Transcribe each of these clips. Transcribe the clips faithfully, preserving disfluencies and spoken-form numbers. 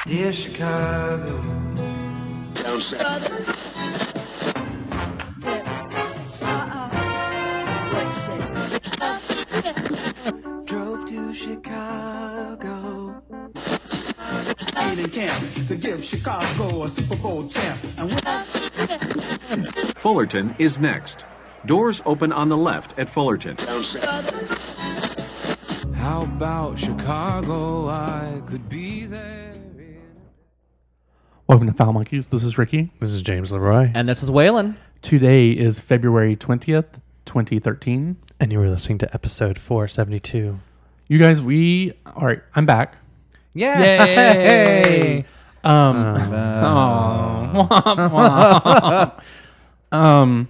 Dear Chicago. Drove to Chicago. In camp to give Chicago a Super Bowl champ. And Fullerton is next. Doors open on the left at Fullerton. How about Chicago? I could be there. Welcome to Foul Monkeys. This is Ricky. This is James Leroy. And this is Waylon. Today is February twentieth, twenty thirteen. And you were listening to episode four seventy-two. You guys, we... All right, I'm back. Yeah. Yay! um, Uh, oh. um,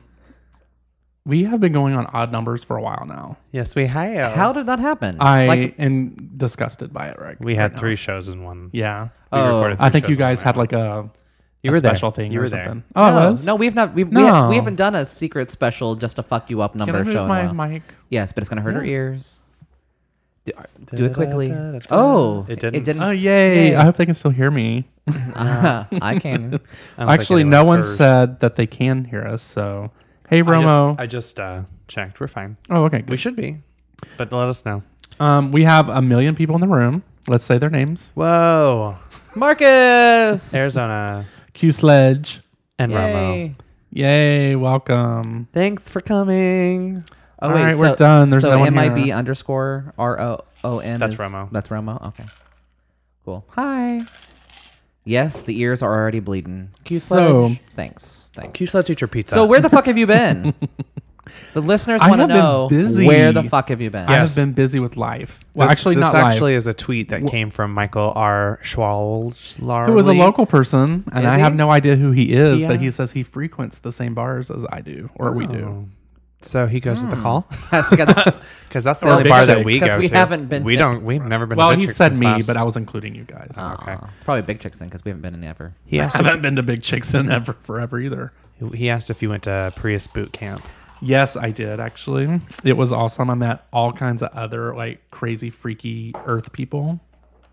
we have been going on odd numbers for a while now. Yes, we have. How did that happen? I Like, am disgusted by it, right? we had right three now. shows in one. Yeah. We Oh. recorded three I think shows you in guys one had night. like a, You a were there. special thing You or were there. something. Oh, no, it was? no, we've not. We've, No. we, ha- we haven't done a secret special just to fuck you up number Can I move show. in a my while. mic? Yes, but it's gonna hurt her Yeah. ears. Do, do it quickly. Da-da-da-da-da. Oh, It didn't. It didn't. Oh, yay. Yay. I hope they can still hear me. I can. I don't think Actually, anyone no one cares. said that they can hear us, so... Hey, I Romo. just, I just uh, checked. We're fine. oh, okay, good. We should be. But let us know. Um, we have a million people in the room. Let's say their names. Whoa. Marcus. Arizona Q Sledge. and Romo. Yay. Yay, welcome. Thanks for coming. Oh All wait, right, so, we're done. There's so no one M I B here. underscore R O O M. That's is- Romo. That's Romo. Okay. Cool. Hi. Yes, the ears are already bleeding. Q So- Sledge. Thanks. Thanks. Q Sledge Eat Your Pizza. So where the fuck have you been? The listeners I want to have been know busy. where the fuck have you been? I have Yes. been busy with life. Well, This- actually, this not actually life. is a tweet that came from Michael R. Schwalzlar. Who is a local person, and Is I he? have no idea who he is, Yeah. but he says he frequents the same bars as I do, or we do. So he goes to the call Because because that's the Or only Big bar that Chicks. we 'Cause go we to. haven't been We to- don't. We've never been. Well, to Big he Chicks said since me, last- but I was including you guys. Okay. it's probably Big Chicks then because we haven't been in ever. He I asked. If, haven't been to Big Chicks in ever forever either. he asked if you went to Prius boot camp. Yes, I did actually. It was awesome. I met all kinds of other like crazy, freaky Earth people.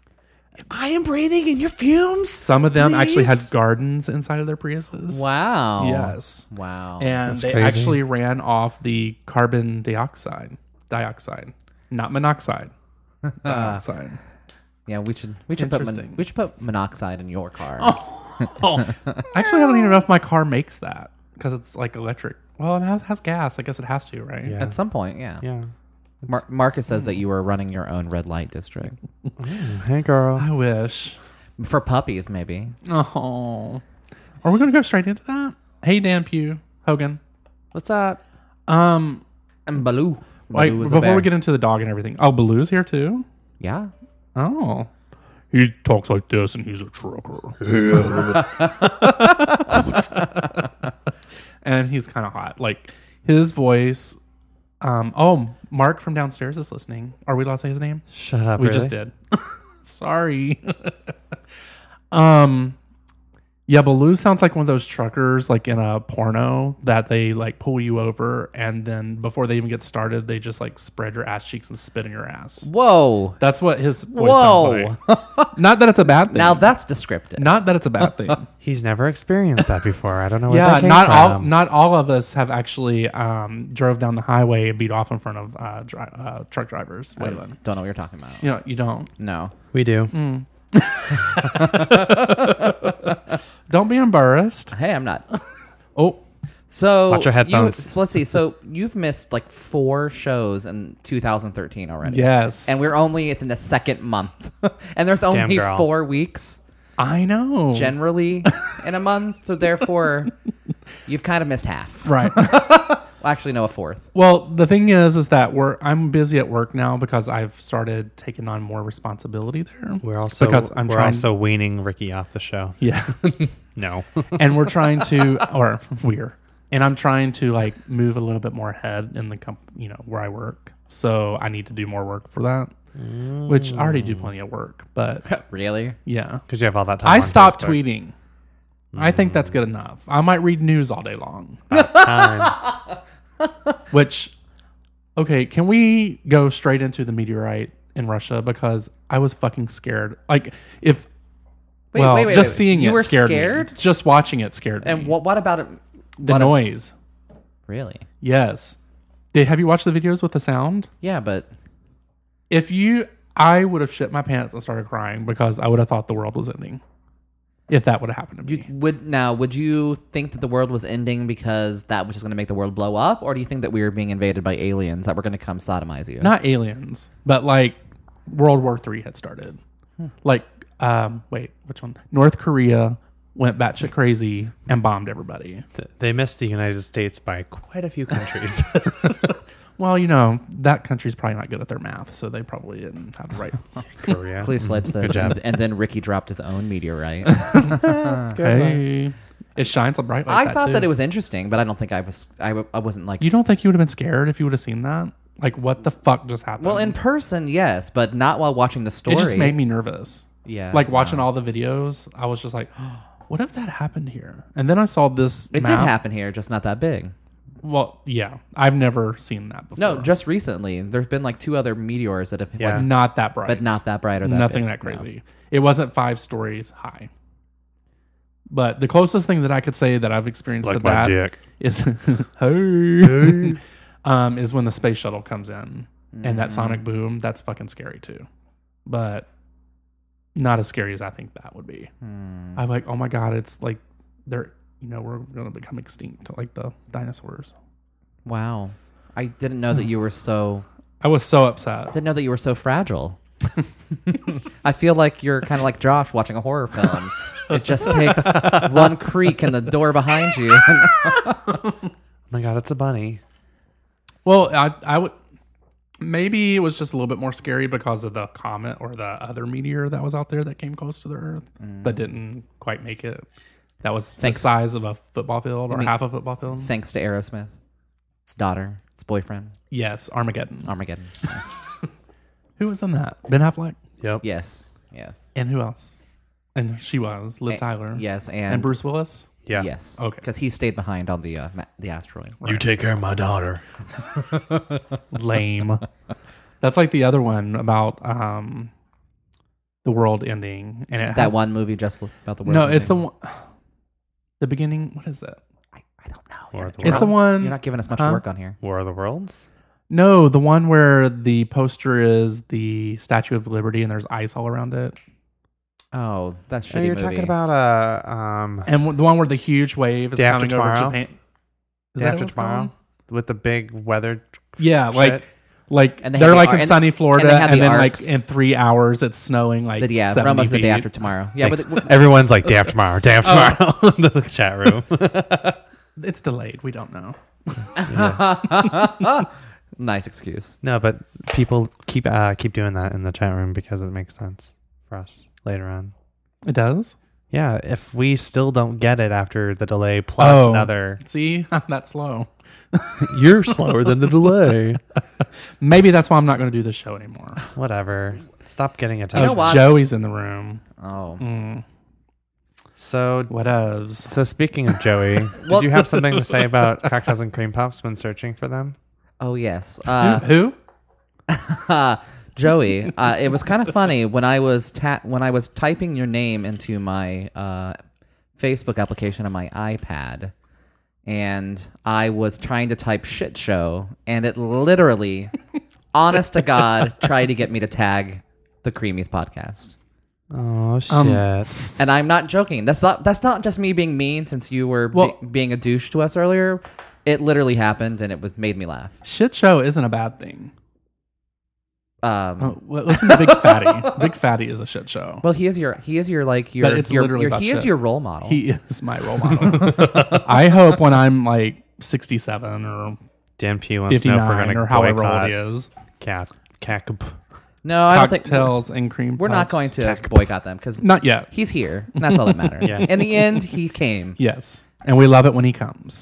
I am breathing in your fumes. Some of them actually had Please? gardens inside of their Priuses. Wow. Yes. Wow. And That's they crazy. actually ran off the carbon dioxide. Dioxide. Not monoxide. Dioxide. yeah, we should we should put mon- Interesting. we should put monoxide in your car. Oh. Actually, I don't even know if my car makes that because it's like electric. Well, it has, has gas. I guess it has to, right? Yeah. At some point, yeah. Yeah. Mar- Marcus says that you were running your own red light district Hey, girl. I wish. for puppies, maybe. Oh. Are we going to go straight into that? Hey, Dan Pugh. Hogan. What's that? Um, And Baloo. like, Baloo is a before bear. we get into the dog and everything. Oh, Baloo's here too? yeah. Oh. He talks like this and he's a trucker. And he's kind of hot. Like, his voice... Um, oh, Mark from downstairs is listening. Are we allowed to say his name? Shut up. We really? just did. Sorry. um, yeah, Baloo sounds like one of those truckers, like in a porno, that they like pull you over, and then before they even get started, they just like spread your ass cheeks and spit in your ass. Whoa. That's what his voice Whoa. sounds like. Not that it's a bad thing. Now that's descriptive. not that it's a bad thing. He's never experienced that before. I don't know where yeah, that came not all from. not all of us have actually um, drove down the highway and beat off in front of uh, dri- uh, truck drivers. I Waylon. don't know what you're talking about. You know, you don't. No. We do. Mm. Don't be embarrassed. Hey, I'm not. Oh, So Watch your headphones. You, so let's see. So you've missed like four shows in two thousand thirteen already. yes. And we're only in the second month. And there's only girl. four weeks I know. generally in a month. So therefore, you've kind of missed half. Right. Well, actually, no, a fourth. Well, the thing is, is that we're I'm busy at work now because I've started taking on more responsibility there. We're also because I'm we're trying. also weaning Ricky off the show. yeah, No. and we're trying to, or we're, and I'm trying to like move a little bit more ahead in the comp, you know, where I work. So I need to do more work for that, which I already do plenty of work. But Really? yeah, Because you have all that time. I on stopped Facebook. tweeting. I think that's good enough. I might read news all day long. Time. Which, okay, can we go straight into the meteorite in Russia? Because I was fucking scared. Like, if Wait, well, wait, wait, just wait. seeing You it were scared scared? me. Just watching it scared me. And what, what about it? the what a- noise. really? Yes. Did have you watched the videos with the sound? Yeah, but If you, I would have shit my pants and started crying because I would have thought the world was ending. If that would have happened to you me. would now would you think that the world was ending because that was just going to make the world blow up, or do you think that we were being invaded by aliens that were going to come sodomize you? Not aliens, but like World War Three had started. Hmm. Like, um, wait, which one? North Korea went batshit crazy and bombed everybody. Th- They missed the United States by quite a few countries. Well, you know, that country's probably not good at their math, so they probably didn't have the right. Korea. Cleo Slade says, Good job. and, and then Ricky dropped his own meteorite. Hey, it shines so bright like I that thought too. that it was interesting, but I don't think I was. I, w- I wasn't like. You don't think you would have been scared if you would have seen that? Like, what the fuck just happened? Well, in person, yes, but not while watching the story. it just made me nervous. Yeah, Like watching no. all the videos, I was just like, oh, what if that happened here? And then I saw this. It map. did happen here, just not that big. Well, yeah, I've never seen that before. No, just recently. There's been like two other meteors that have, Yeah. like, not that bright, but not that bright or that nothing big. that crazy. It wasn't five stories high. But the closest thing that I could say that I've experienced Like to my that dick. is hey, um, is when the space shuttle comes in and that sonic boom. That's fucking scary too, but not as scary as I think that would be. Hmm. I'm like, oh my god, it's like they're you know we're gonna become extinct like the dinosaurs. Wow, I didn't know that you were so. I was so upset. Didn't know that you were so fragile. I feel like you're kind of like Josh watching a horror film. It just takes one creak in the door behind you. Oh my god, it's a bunny. Well, I I would maybe it was just a little bit more scary because of the comet or the other meteor that was out there that came close to the Earth but didn't quite make it. That was Thanks. the size of a football field or mean- half a football field. Thanks to Aerosmith, its daughter, its boyfriend, Yes, Armageddon. Armageddon. Who was in that? Ben Affleck. Yep. Yes, yes, And who else? And she was Liv A- Tyler. yes, and, And Bruce Willis. Yeah. Yes, Okay. because he stayed behind on the uh, ma- the asteroid. You take care of my daughter. Lame. That's like the other one about um, the world ending, and it That has, one movie just about the world. No, it's the ending. one. The beginning. What is that? I, I don't know. War You're, of the It's the Worlds? one. you're not giving us much Huh? work on here. War of the Worlds? No, the one where the poster is the Statue of Liberty and there's ice all around it, Oh, that's shitty Oh, you're movie. talking about uh um and w- the one where the huge wave is Day After coming over Tomorrow? Japan. Is Day that After what it's Tomorrow called? with the big weather. Yeah, shit? like like And they they're have the like ar- in and- sunny Florida, and and, they have the then arcs. like in three hours it's snowing like But yeah, seventy Romo's the feet. day after tomorrow. Yeah, Thanks. but it- Everyone's like day after tomorrow, day after tomorrow in the chat room. It's delayed. We don't know. nice excuse. No, but people keep uh, keep doing that in the chat room because it makes sense for us later on. It does. Yeah, if we still don't get it after the delay plus Oh. another, See, I'm that slow. you're slower than the delay. Maybe that's why I'm not going to do this show anymore. Whatever. Stop getting You attention. know what? Joey's in the room. Oh, Mm, So, whatevs. so speaking of Joey, Well- did you have something to say about cocktails and cream puffs when searching for them? oh yes. Uh, Who? uh, Joey, uh, it was kind of funny when I was ta- when I was typing your name into my uh, Facebook application on my iPad, and I was trying to type shit show, and it literally, honest to God, tried to get me to tag the Creamies podcast. Oh shit! Um, And I'm not joking. That's not that's not just me being mean since you were Well- be- being a douche to us earlier. It literally happened, and it was made me laugh. Shit show isn't a bad thing. Um, Oh, well, listen to Big Fatty. Big Fatty is a shit show. Well, he is your he is your like your But it's your, literally your- about he is shit. your role model. He is my role model. I hope when I'm like sixty-seven or Dan P wants to know if we're fifty-nine going to or however old boycott he is, cat cat. no, I don't think cocktails and cream. we're not puffs. going to boycott them because Not yet. he's here. And that's all that matters. Yeah. In the end, he came. Yes, and we love it when he comes.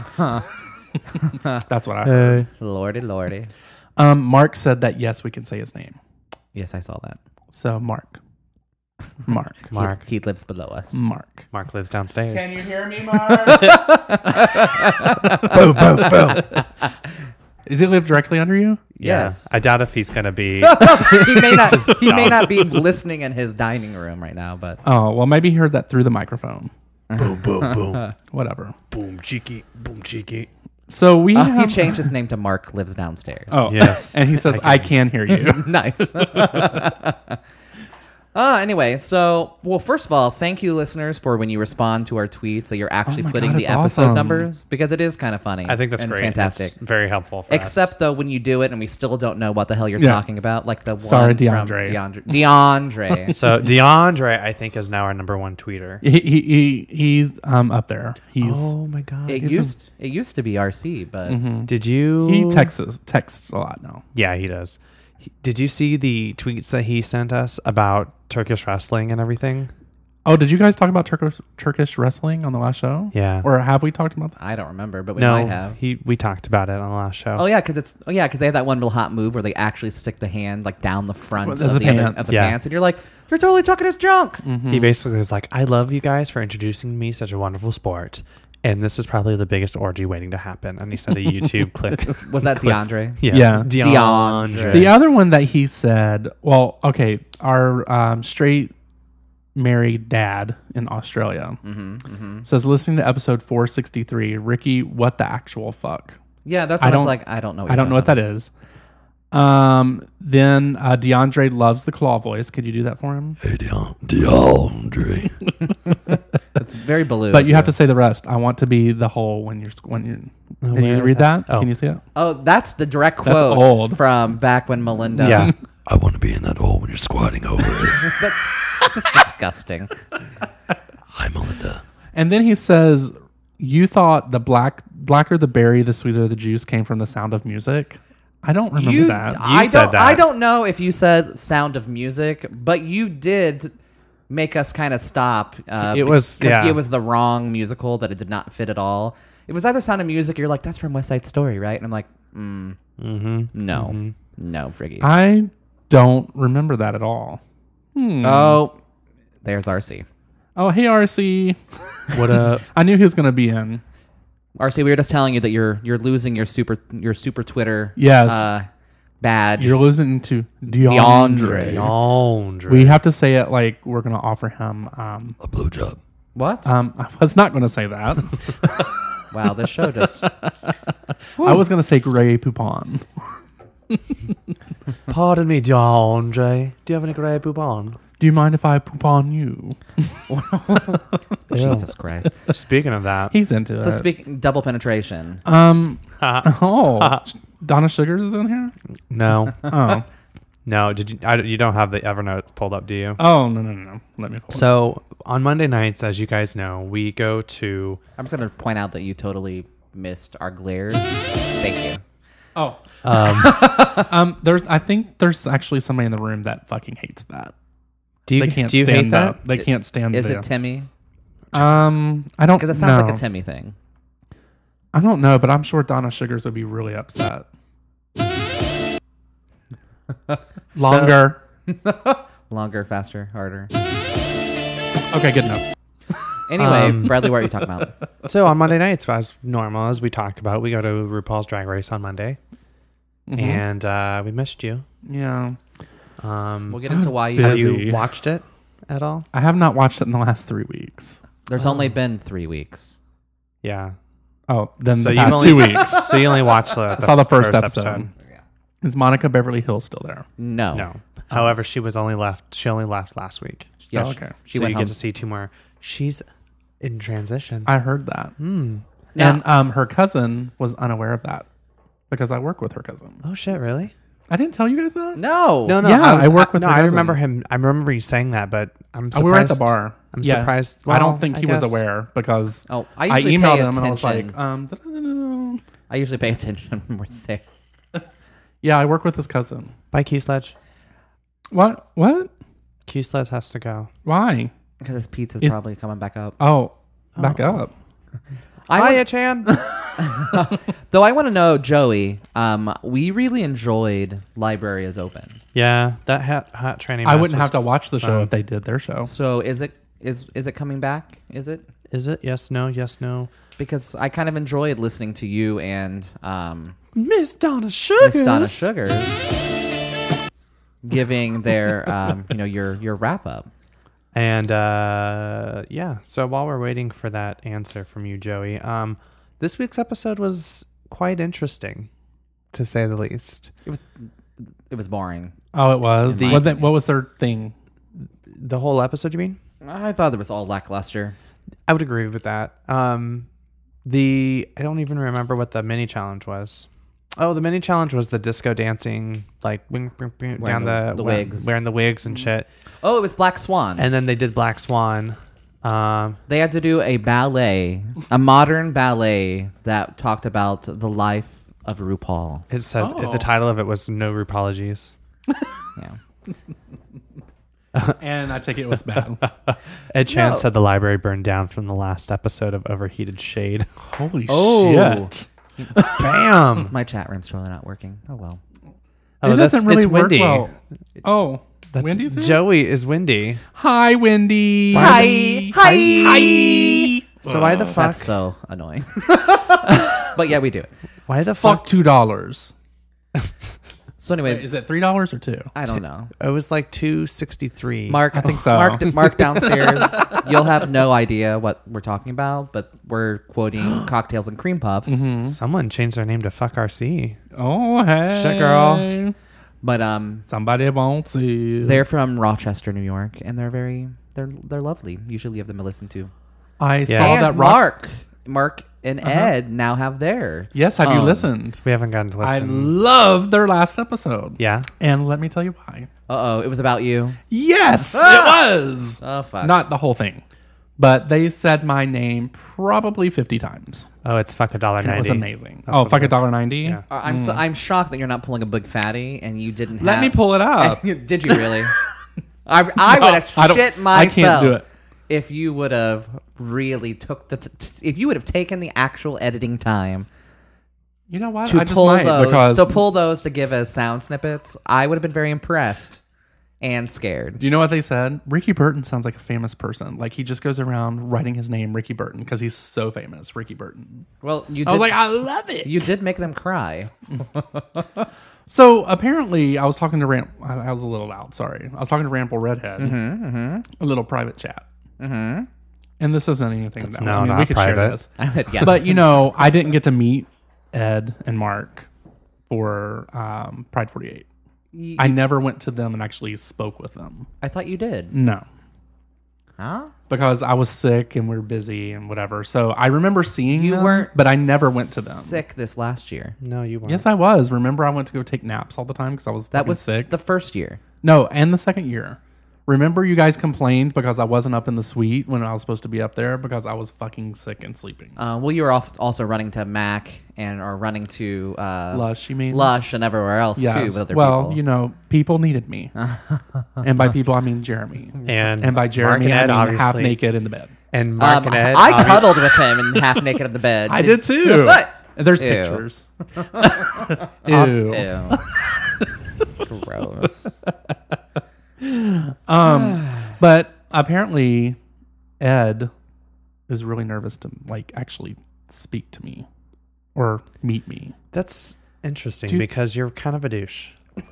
That's what I heard. Lordy, lordy. Um, Mark said that yes, we can say his name. Yes, I saw that. So Mark, Mark, Mark. He, he lives below us. Mark. Mark lives downstairs. hear me, Mark? boom, boom, boom. Does he live directly under you? Yeah. Yes. I doubt if he's going to be. he may not. Just he may stop. not be listening in his dining room right now, but Oh, well, maybe he heard that through the microphone. boom, boom, boom. Whatever. Boom, cheeky. Boom, cheeky. So we uh, have, he changed his name to Mark Lives Downstairs. Oh, Yes. and he says, "I can hear you." Nice. Uh, anyway, so, well, first of all, thank you, listeners, for when you respond to our tweets that you're actually Oh my putting God, the it's episode awesome. numbers, because it is kind of funny. I think that's and great. It's fantastic. It's very helpful for Except, us. though, when you do it and we still don't know what the hell you're Yeah. talking about, like the Sorry, one DeAndre. from DeAndre. DeAndre. So DeAndre, I think, is now our number one tweeter. He, he, he he's um up there. He's Oh my god! it He's used it used to be R C, but Did you? he texts texts a lot now. Yeah, he does. He- Did you see the tweets that he sent us about Turkish wrestling and everything? Oh, did you guys talk about Turkish Turkish wrestling on the last show? Yeah. Or have we talked about that? I don't remember, but we no, might have. he. We talked about it on the last show. Oh yeah, because it's oh yeah, because they have that one real hot move where they actually stick the hand like down the front Of of the the, other, pants. of the Yeah. pants, and you're like, you're totally talking his junk. He basically was like, "I love you guys for introducing me such a wonderful sport, and this is probably the biggest orgy waiting to happen." And he sent a YouTube clip. Was that clip. DeAndre? Yeah, Yeah. DeAndre. The other one that he said, well, okay, our um, straight married dad in Australia says, listening to episode four sixty-three, Ricky, what the actual fuck? Yeah, that's I what I was don't- like. I don't know. What I you're don't know what talking that is. Um, then uh, DeAndre loves the claw voice. Could you do that for him? Hey, Deon- DeAndre. about. It's very blue. But you have to say the rest. I want to be the whole when you're when you. Oh, Can where you is read that? that? Oh. Can you see it? Oh, that's the direct That's quote old. from back when Melinda. Yeah. I want to be in that hole when you're squatting over it. that's just disgusting. Hi, Melinda. And then he says, "You thought the black blacker the berry, the sweeter the juice came from the Sound of Music." I don't remember You, that. I said don't. that. I don't know if you said Sound of Music, but you did make us kind of stop. Uh, It was- because yeah. it was the wrong musical that it did not fit at all. It was either Sound of Music. Or you're like, that's from West Side Story, right? And I'm like, mm, Mm-hmm. no, no, Friggy. I don't remember that at all. Hmm. Oh, there's R C. Oh, hey R C. What up? I knew he was going to be in. R C, we were just telling you that you're you're losing your super your super Twitter Yes. uh, badge. You're losing to DeAndre. DeAndre. We have to say it like we're going to offer him. Um, A blowjob. what? um, I was not going to say that. Wow, this show just. I was going to say Grey Poupon. Pardon me, DeAndre. Do you have any grey poupon? Do you mind if I poop on you? Jesus Christ. Speaking of that, He's into So it. speaking double penetration. um. Oh, Donna Sugars is in here. no, Oh. no. Did you? I, you don't have the Evernote pulled up, do you? Oh no no no no. Let me pull it. So on Monday nights, as you guys know, we go to. I'm just gonna point out that you totally missed our glares. Thank you. Oh. Um, Um. There's. I think there's actually somebody in the room that fucking hates that. do you They can't do you stand hate that? They can't stand. Is the, it Timmy? Um. I don't. Because it sounds know. like a Timmy thing. I don't know, but I'm sure Donna Sugars would be really upset. Longer. Longer, faster, harder. Okay. Good enough. Anyway, Um, Bradley, what are you talking about? So on Monday nights, as normal as we talked about, we go to RuPaul's Drag Race on Monday, Mhm. and uh, we missed you. Yeah. Um, We'll get I was into why you. have busy. you watched it at all? I have not watched it in the last three weeks. There's only been three weeks. Yeah. Oh, then So the you've past only- two weeks. So you only watched the, I saw the first, episode. Is Monica Beverly Hills still there? No. No. However, she was only left. She only left last week. Yeah, Oh, she- okay. She so went you home. get to see two more. She's in transition. I heard that. Hmm. And um, her cousin was unaware of that because I work with her cousin. Oh shit! Really? I didn't tell you guys that. No. No, no. Yeah, was- I work with No, her I cousin. remember him. I remember you saying that, but I'm Oh, surprised. we were at the bar. I'm Yeah. surprised. I Well, don't think I he was guess- aware because Oh, I I, usually emailed pay him and I was like, attention. um, da-da-da-da-da. I usually pay attention when we're there. yeah, I work with his cousin. Bye, Q Sledge. What? What? Q Sledge has to go. Why? Because his pizza's Is- probably coming back up. Oh, back Oh. up. I Hiya, want, Chan. though I want to know, Joey, um, we really enjoyed Library is Open. Yeah, that hat, hat training. I mess wouldn't was have to watch the show fun. if they did their show. So is it is is it coming back? Is it? Is it? Yes, no, yes, no. because I kind of enjoyed listening to you and um, Miss Donna Sugars. Miss Donna Sugars giving their, um, you know, your your wrap up. And uh, yeah, so while we're waiting for that answer from you, Joey, um, this week's episode was quite interesting, to say the least. It was it was boring. Oh, it was. The- what, the, what was their thing? The whole episode, you mean? I thought it was all lackluster. I would agree with that. Um, the I don't even remember what the mini challenge was. Oh, the mini challenge was the disco dancing, like wing, wing, wing, down the- the, the wearing- wigs. wearing the wigs and shit. Oh, it was Black Swan. And then they did Black Swan. Um, They had to do a ballet, a modern ballet that talked about the life of RuPaul. it said Oh. the title of it was No Rupologies. Yeah. And I take it was bad. Ed Chan No. said the library burned down from the last episode of Overheated Shade. Holy Oh. shit. Bam! My chat room's totally not working. Oh well. Oh, it that's- doesn't really it's work windy. well. Oh, That's Wendy's here? Joey is windy. Hi, Wendy. Hi. Hi. So why the fuck? That's so annoying. But yeah, we do it. Why the Fuck fuck? two dollars. So anyway, Is it three dollars or two? I don't know. It was like two sixty three. Mark, I think so. Mark, Mark downstairs. You'll have no idea what we're talking about, but we're quoting cocktails and cream puffs. Someone changed their name to Fuck R C. Oh, hey. Shit, girl. But um, Somebody wants you. they're from Rochester, New York, and they're very they're they're lovely. Usually, you have them to listen to. I Yeah. saw and that rock. Mark, Mark and Ed now have their. Yes, have you Um, listened? We haven't gotten to I listen. loved their last episode. yeah. And let me tell you why. Uh oh, it was about you. Yes, it was. Oh fuck. Not the whole thing, but they said my name probably fifty times. Oh, it's fuck a dollar And it ninety. was amazing. That's Oh, what fuck it a is. dollar ninety. Yeah. Uh, I'm so, I'm shocked that you're not pulling a big fatty and you didn't. Let have, me pull it up. Did you really? I, I No, would have I don't- shit I myself. can't do it. If you would have really took the, t- t- if you would have taken the actual editing time You know what? to I just pull might those, because to pull those to give us sound snippets, I would have been very impressed and scared. do you know what they said? Ricky Burton sounds like a famous person. Like he just goes around writing his name Ricky Burton because he's so famous. Ricky Burton. Well, you did. I was like, I love it. you did make them cry. So apparently, I was talking to Ramp. I I was a little loud. Sorry, I was talking to Rample Redhead. A little private chat. Mm-hmm. And this isn't anything. That, no, I mean, not we could share private. this. I said, yeah. But you know, I didn't get to meet Ed and Mark for um, Pride forty-eight. I never went to them and actually spoke with them. I thought you did. No, Huh? because I was sick and we were busy and whatever. So I remember seeing You them, weren't, but I never went to them. Sick this last year. No, you weren't. Yes, I was. Remember, I went to go take naps all the time because I was That fucking was sick. the first year. No, and the second year. Remember, you guys complained because I wasn't up in the suite when I was supposed to be up there because I was fucking sick and sleeping. Uh, well, you were off also running to Mac and or running to uh, Lush, you mean? Lush and everywhere else too Yes. with other well, people. you know, people needed me, and by people I mean Jeremy, and and by Jeremy Mark and Ed, I mean half obviously- naked in the bed. And Mark Um, and Ed. I obvi- cuddled with him and half naked in the bed. I did too. What? There's Ew. pictures. Ew. Ew. Gross. Um, but apparently, Ed is really nervous to like actually speak to me or meet me. That's interesting Do you- because you're kind of a douche.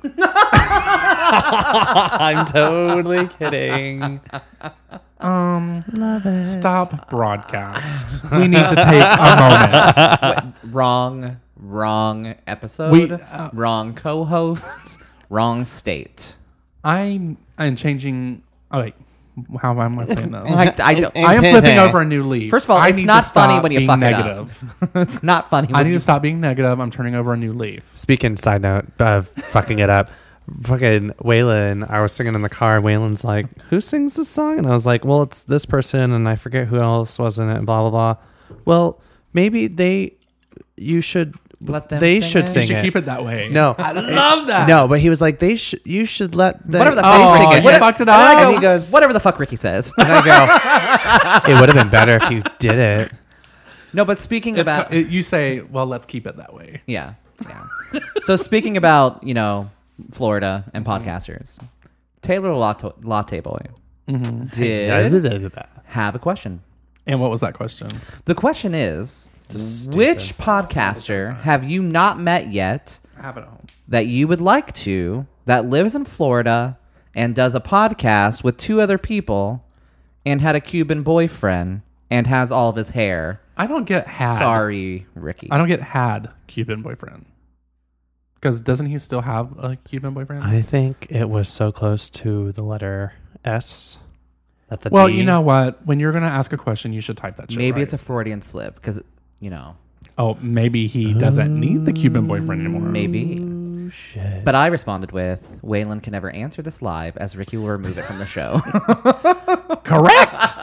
I'm totally kidding. Um, love it. Stop broadcast. We need to take a moment. Wrong. Wrong episode. We, uh, wrong co-host. Wrong state. I'm I'm changing. Oh wait, how am I saying this? I, I don't. I am flipping over a new leaf. First of all, I it's need not to stop funny when you being fuck negative. it up. It's not funny. I When need you to stop being negative. I'm turning over a new leaf. Speaking side note of fucking it up, fucking Waylon, I was singing in the car. Waylon's like, "Who sings this song?" And I was like, "Well, it's this person, and I forget who else was in it." And blah blah blah. Well, maybe they, you should Let them They sing should it? sing You should it. keep it that way. No, I love that. no, but he was like, "They should. You should let the, Whatever the they fuck sing Oh, it." you What- fucked it And then I up. go, And he goes- whatever the fuck Ricky says. And I go, "It would have been better if you did it." No, but speaking It's about co- it- you say, well, let's keep it that way. yeah, yeah. So speaking about you know Florida and podcasters, Taylor Latte, Latte Boy Mm-hmm. did have a question. And what was that question? The question is, which podcaster have you not met yet I have it at home. that you would like to, that lives in Florida and does a podcast with two other people and had a Cuban boyfriend and has all of his hair? I don't get had. Sorry, Ricky. I don't get had Cuban boyfriend. Because doesn't he still have a Cuban boyfriend? I think it was so close to the letter S that the well, D. you know what? When you're going to ask a question, you should type that shit Maybe right. it's a Freudian slip because, you know, Oh, maybe he doesn't need the Cuban boyfriend anymore. maybe. Oh, shit. But I responded with, Waylon can never answer this live as Ricky will remove it from the show. Correct.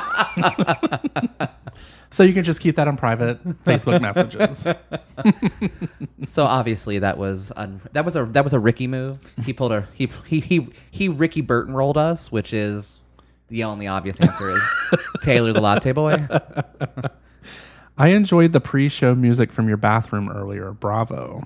So you can just keep that on private Facebook messages. So obviously that was un- that was a that was a Ricky move. He pulled a he he he he Ricky Burton rolled us, which is the only obvious answer is Taylor the Latte Boy. I enjoyed the pre-show music from your bathroom earlier. Bravo.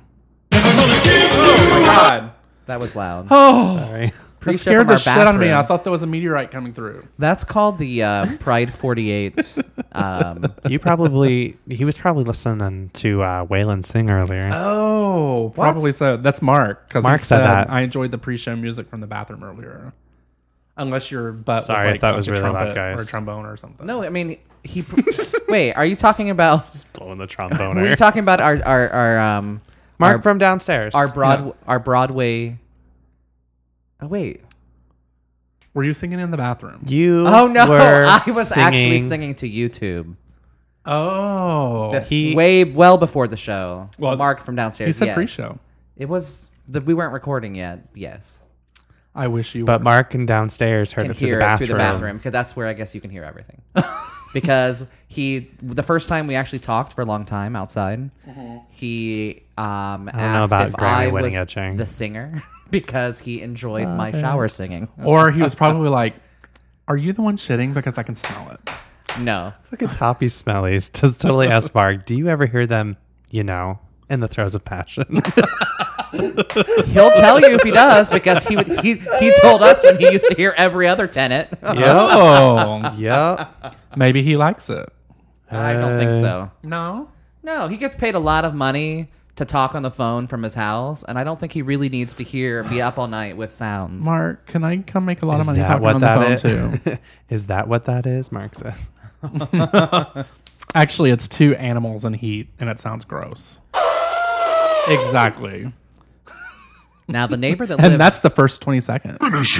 That was loud. Oh, Sorry. that Pre-show scared from the our shit out of me. bathroom. I thought there was a meteorite coming through. That's called the uh, Pride forty-eight. Um, You probably, he was probably listening to uh, Waylon sing earlier. Oh, probably so. That's Mark. Because Mark he said said, that. I enjoyed the pre-show music from the bathroom earlier. Unless your butt Sorry, was I like, thought it like was a really loud, trumpet guys. or a trombone or something. no, I mean he. Wait, are you talking about? Blowing the trombone. Were you talking about our our our um Mark our, from downstairs. our broad our Broadway? Oh wait. Were you singing in the bathroom? You Oh no, were I was singing, actually singing to YouTube. Oh. Bef- He- way well before the show. Well, Mark from downstairs. He said yes. pre-show. It was the we weren't recording yet. Yes, I wish you But were. Mark and downstairs heard can it through hear the it bathroom. through the bathroom because that's where I guess you can hear everything. Because he, the first time we actually talked for a long time outside, he um, don't know asked about if Grammy I winning was etching. the singer because he enjoyed my shower singing. Or he was probably like, are you the one shitting? Because I can smell it. No, Look at Toppy Smellies. Just totally ask Mark, do you ever hear them, you know, in the throes of passion? he'll tell you if he does because he would, he he told us when he used to hear every other tenant. Oh. Yep. Maybe he likes it. I don't think so. No. No, he gets paid a lot of money to talk on the phone from his house, and I don't think he really needs to hear be up all night with sounds. Mark, can I come make a lot of Is money that talking what on the phone that too? is? Is that what that is? Mark says. Actually, it's two animals in heat, and it sounds gross. Exactly. Now the neighbor that And lives that's the first twenty seconds.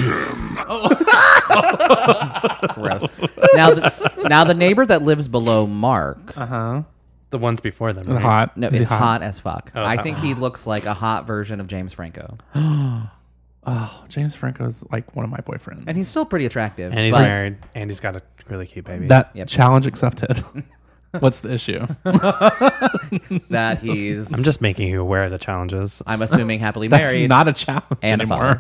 gross. Now the, now the neighbor that lives below Mark, Uh-huh. The ones before them. Right? Hot. no, Is is he hot? as fuck. Oh, I hot. think he looks like a hot version of James Franco, Oh, James Franco's like one of my boyfriends. and he's still pretty attractive. And he's but married. And he's got a really cute baby. That Yep. challenge accepted. What's the issue? that he's. I'm just making you aware of the challenges. I'm assuming happily That's married. not a challenge and a anymore.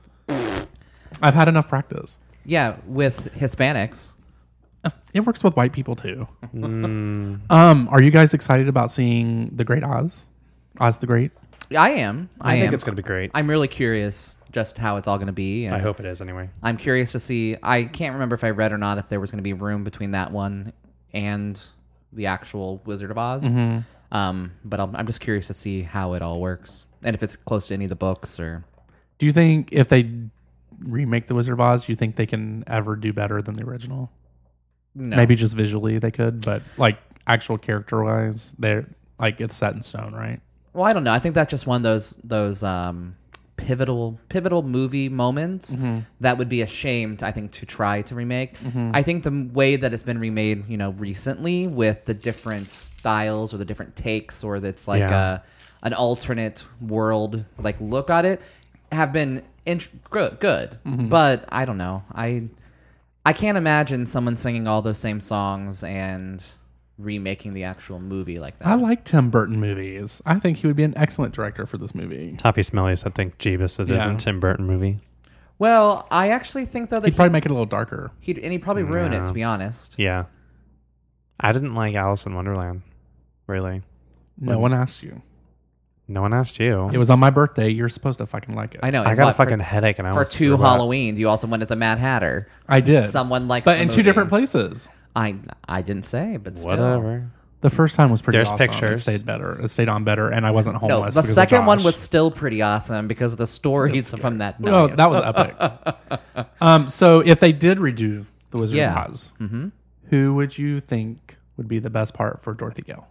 I've had enough practice. yeah, with Hispanics. It works with white people too. Mm. Um, are you guys excited about seeing The Great Oz? Oz the Great? I am. I, I, think am. it's going to be great. I'm really curious just how it's all going to be. And I hope it is anyway. I'm curious to see. I can't remember if I read or not if there was going to be room between that one and the actual Wizard of Oz. Mm-hmm. Um, but I'm, I'm just curious to see how it all works and if it's close to any of the books or. Do you think if they remake The Wizard of Oz, do you think they can ever do better than the original? No. Maybe just visually they could, but like actual character wise, they're like it's set in stone, right? Well, I don't know. I think that's just one of those those um, pivotal pivotal movie moments that would be a shame, to, I think, to try to remake. I think the way that it's been remade, you know, recently with the different styles or the different takes, or that's like Yeah. a an alternate world like look at it, have been int- good. good. But I don't know. I I can't imagine someone singing all those same songs and remaking the actual movie like that. I like Tim Burton movies. I think he would be an excellent director for this movie. Toppy Smellies, I think Jeebus, it is Yeah. a Tim Burton movie. Well, I actually think though that He'd probably make it a little darker. He'd, and he'd probably ruin Yeah. it, to be honest. Yeah. I didn't like Alice in Wonderland. Really. No one asked you. No one asked you. It was on my birthday. You're supposed to fucking like it. I know. I and got a what, for- fucking headache and I For almost two threw up. Halloweens, you also went as a Mad Hatter. I did. Someone likes but the in two movie. different places. I I didn't say, but still. Whatever. The first time was pretty There's awesome. pictures. It stayed better. It stayed on better, and I wasn't No, homeless. the because of second one Josh. was still pretty awesome because of the stories from that night. Oh, that was epic. um, so if they did redo the Wizard Yeah. of Oz, who would you think would be the best part for Dorothy Gale?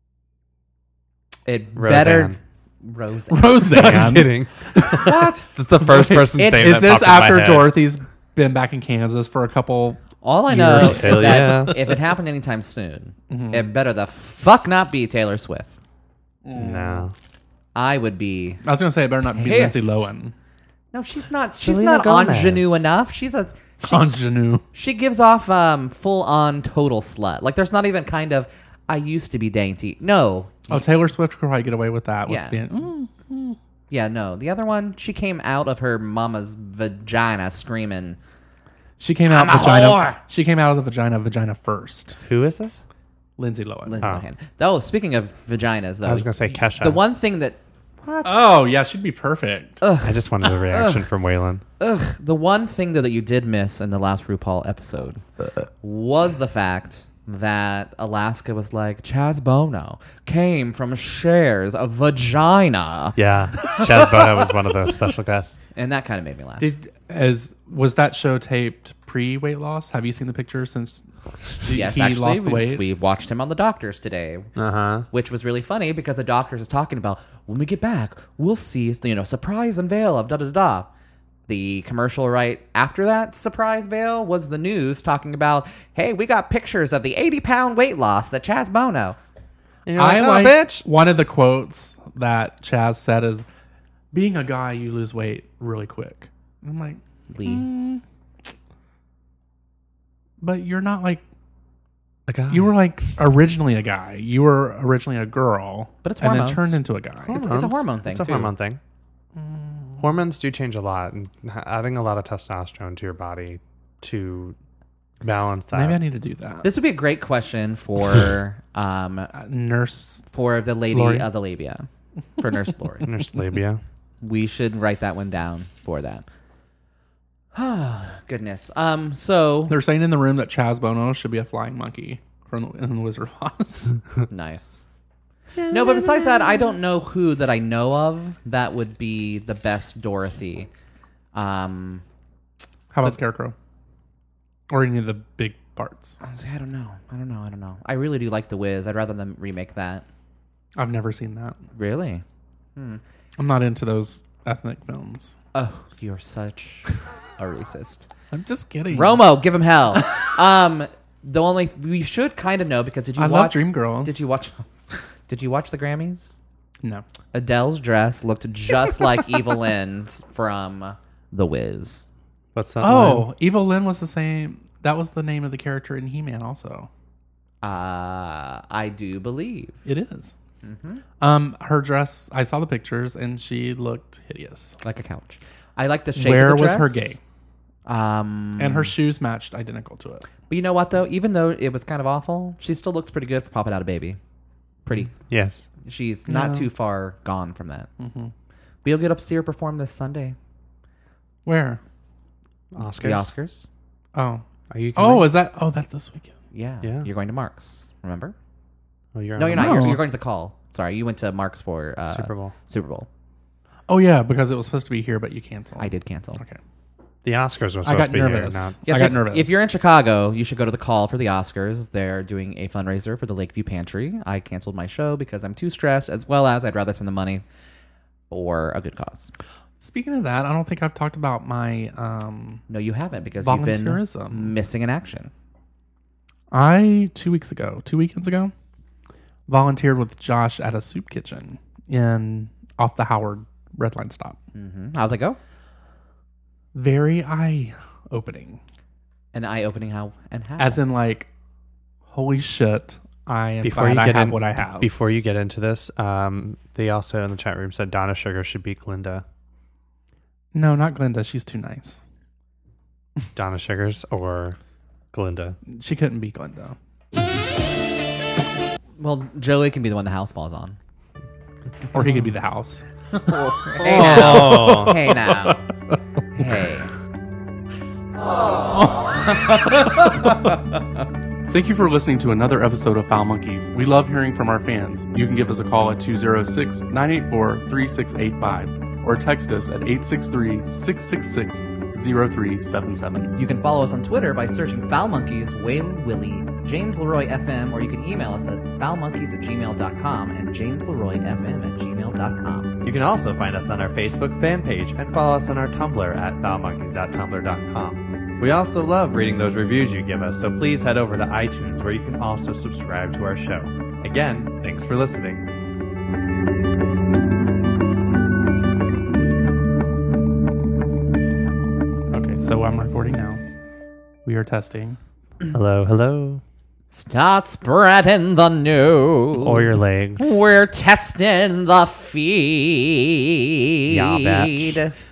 it Roseanne. better. Rose. I'm Roseanne. kidding. What? That's the first person It- saying Is that this popped in my after head. Dorothy's been back in Kansas for a couple? All I know Years. is Hell that yeah. if it happened anytime soon, it better the fuck not be Taylor Swift. No. I would be. I was going to say it better not be Pissed. Lindsay Lohan. No, she's not. She's Selena not Gomez. ingenue enough. She's a. She, Ingenue. she gives off um, full on total slut. Like there's not even kind of. I used to be dainty. No. Oh, Taylor Swift could probably get away with that. With Yeah. being, mm. Yeah, no. The other one, she came out of her mama's vagina screaming. She came out I'm a vagina. whore. She came out of the vagina vagina first. Who is this? Lindsay Lohan. Lindsay Oh. Lohan. Oh, speaking of vaginas, though. I was going to say Kesha. The one thing that. What? Oh yeah, she'd be perfect. I just wanted a reaction from Waylon. Ugh, the one thing though that you did miss in the last RuPaul episode was the fact that Alaska was like Chaz Bono came from Cher's a vagina, Yeah. Chaz Bono was one of the special guests. and that kind of made me laugh. Did as was that show taped pre weight loss? Have you seen the pictures since she, yes, he actually, lost the we, weight? we watched him on the Doctors today, Uh huh. which was really funny because the Doctors is talking about when we get back, we'll see you know surprise unveil of da da da. The commercial right after that surprise veil was the news talking about, hey, we got pictures of the eighty pound weight loss that Chaz Bono. I "Oh, like bitch." one of the quotes that Chaz said is, "Being a guy, you lose weight really quick." I'm like, Lee. but you're not like A guy. you were like originally a guy. You were originally a girl, But it's and then hormones. turned into a guy. It's, it's a hormone thing, It's a too. hormone thing. Hormones do change a lot, and h- adding a lot of testosterone to your body to balance that. Maybe I need to do that. This would be a great question for um Uh, nurse. for the lady Lori. of the labia, for Nurse Lori. Nurse labia. We should write that one down for that. Goodness. Um. So They're saying in the room that Chaz Bono should be a flying monkey from the, in the Wizard of Oz. nice. No, but besides that, I don't know who that I know of that would be the best Dorothy. Um. How about Scarecrow? Or any of the big parts? I was like, I don't know. I don't know. I don't know. I really do like The Wiz. I'd rather them remake that. I've never seen that. Really? I'm not into those ethnic films. Oh, you're such a racist. I'm just kidding. Romo, give him hell. um, the only we should kind of know because did you I watch? love Dreamgirls. Did you watch? Did you watch the Grammys? No. Adele's dress looked just like Evelyn from The Wiz. What's that? Oh, line? Evil Lynn was the same. That was the name of the character in He-Man also. Uh, I do believe. It is. Um, her dress, I saw the pictures and she looked hideous. Like a couch. I like the shape Where of the was dress. her gay? Um, And her shoes matched identical to it. but you know what though? Even though it was kind of awful, she still looks pretty good for popping out a baby. Pretty. Yes. She's not Yeah. too far gone from that. Mm-hmm. But you'll get up to see her perform this Sunday. Where? Oscars. The Oscars. Oh. Are you? Oh, coming? is that? Oh, that's this weekend. Yeah. Yeah. You're going to Mark's. Remember? Oh, you're No, on you're the not. You're, No. you're going to the call. Sorry, you went to Mark's for uh, Super Bowl. Super Bowl. Oh, yeah, because it was supposed to be here, but you canceled. I did cancel. Okay. The Oscars was I supposed got to be nervous. here. Not, Yes, I got if, nervous. If you're in Chicago, you should go to the call for the Oscars. They're doing a fundraiser for the Lakeview Pantry. I canceled my show because I'm too stressed, as well as I'd rather spend the money for a good cause. Speaking of that, I don't think I've talked about my. Um, No, you haven't because you've been Volunteerism. missing in action. I two weeks ago, two weekends ago, volunteered with Josh at a soup kitchen in off the Howard Red Line stop. Mm-hmm. How'd they go? Very eye opening, An eye-opening how and how. as in like, holy shit! I am before glad you I get have in, what I have. Before you get into this, um, they also in the chat room said Donna Sugar should be Glinda. No, not Glinda. She's too nice. Donna Sugars or Glinda. She couldn't be Glinda. Well, Joey can be the one the house falls on. Or he could be the house. Hey now. Oh, Hey now. Hey. Thank you for listening to another episode of Foul Monkeys. We love hearing from our fans. You can give us a call at two oh six, nine eight four, three six eight five or text us at eight six three, six six six, zero three seven seven. You can follow us on Twitter by searching Foul Monkeys, Wayland Willie, James Leroy F M, or you can email us at foulmonkeys at gmail dot com and jamesleroyfm at gmail dot com. You can also find us on our Facebook fan page and follow us on our Tumblr at foulmonkeys dot tumblr dot com. We also love reading those reviews you give us, so please head over to iTunes where you can also subscribe to our show. Again, thanks for listening. Okay, so I'm recording now. We are testing. Hello, hello. Start spreading the news. Or your legs. We're testing the feed. Yeah, bitch.